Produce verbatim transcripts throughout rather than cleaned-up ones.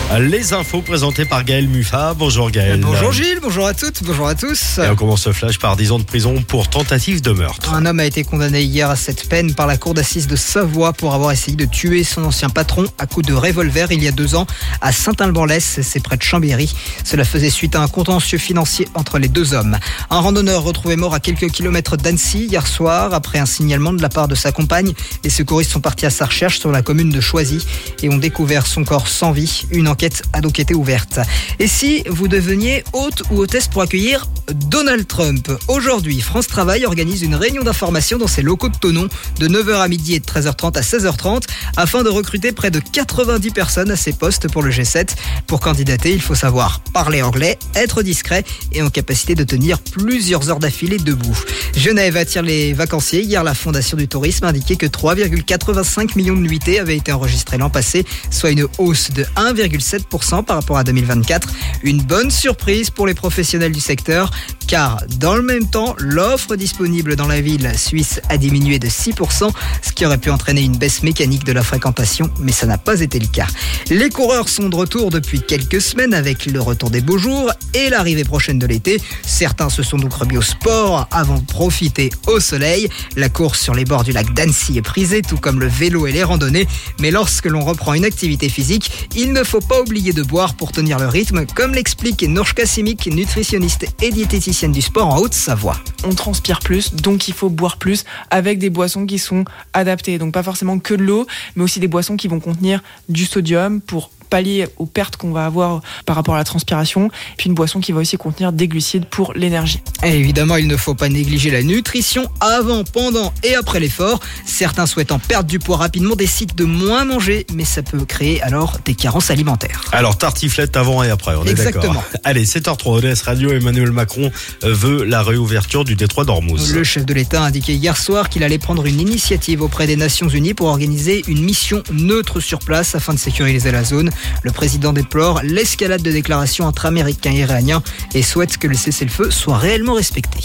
Les infos présentées par Gaël Muffat. Bonjour Gaël. Bonjour Gilles, bonjour à toutes, bonjour à tous. Et on commence ce flash par dix ans de prison pour tentative de meurtre. Un homme a été condamné hier à cette peine par la cour d'assises de Savoie pour avoir essayé de tuer son ancien patron à coups de revolver il y a deux ans à Saint-Alban-l'Hesse, c'est près de Chambéry. Cela faisait suite à un contentieux financier entre les deux hommes. Un randonneur retrouvé mort à quelques kilomètres d'Annecy hier soir après un signalement de la part de sa compagne. Les secouristes sont partis à sa recherche sur la commune de Choisy et ont découvert son corps sans vie. Une enquête a donc été ouverte. Et si vous deveniez hôte ou hôtesse pour accueillir Donald Trump? Aujourd'hui, France Travail organise une réunion d'information dans ses locaux de Thonon de neuf heures à midi et de treize heures trente à seize heures trente afin de recruter près de quatre-vingt-dix personnes à ces postes pour le G sept. Pour candidater, il faut savoir parler anglais, être discret et en capacité de tenir plusieurs heures d'affilée debout. Genève attire les vacanciers. Hier, la Fondation du Tourisme a indiqué que trois virgule quatre-vingt-cinq millions de nuitées avaient été enregistrées l'an passé, soit une hausse de un virgule sept pour cent par rapport à deux mille vingt-quatre. Une bonne surprise pour les professionnels du secteur, car dans le même temps, l'offre disponible dans la ville suisse a diminué de six pour cent, ce qui aurait pu entraîner une baisse mécanique de la fréquentation, mais ça n'a pas été le cas. Les coureurs sont de retour depuis quelques semaines avec le retour des beaux jours et l'arrivée prochaine de l'été. Certains se sont donc remis au sport avant de profiter au soleil. La course sur les bords du lac d'Annecy est prisée, tout comme le vélo et les randonnées. Mais lorsque l'on reprend une activité physique, il ne faut pas oublier de boire pour tenir le rythme, comme l'explique Nourchka Simic, nutritionniste et diététicienne du sport en Haute-Savoie. On transpire plus, donc il faut boire plus avec des boissons qui sont adaptées. Donc pas forcément que de l'eau, mais aussi des boissons qui vont contenir du sodium pour pallier aux pertes qu'on va avoir par rapport à la transpiration, puis une boisson qui va aussi contenir des glucides pour l'énergie. Et évidemment, il ne faut pas négliger la nutrition avant, pendant et après l'effort. Certains souhaitant perdre du poids rapidement décident de moins manger, mais ça peut créer alors des carences alimentaires. Alors tartiflette avant et après, on est Exactement. d'accord. Allez, sept heures trois, O D S Radio, Emmanuel Macron veut la réouverture du détroit d'Ormuz. Le chef de l'État a indiqué hier soir qu'il allait prendre une initiative auprès des Nations Unies pour organiser une mission neutre sur place afin de sécuriser la zone. Le président déplore l'escalade de déclarations entre Américains et Iraniens et souhaite que le cessez-le-feu soit réellement respecté.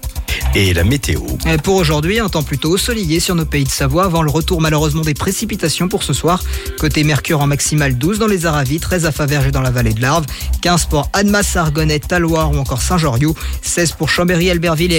Et la météo. Pour aujourd'hui, un temps plutôt ensoleillé sur nos pays de Savoie avant le retour malheureusement des précipitations pour ce soir. Côté Mercure en maximale douze dans les Aravis, treize à Faverges et dans la vallée de l'Arve, quinze pour Annemasse, Argonnet, Talloires ou encore Saint-Joriot, seize pour Chambéry, Albertville et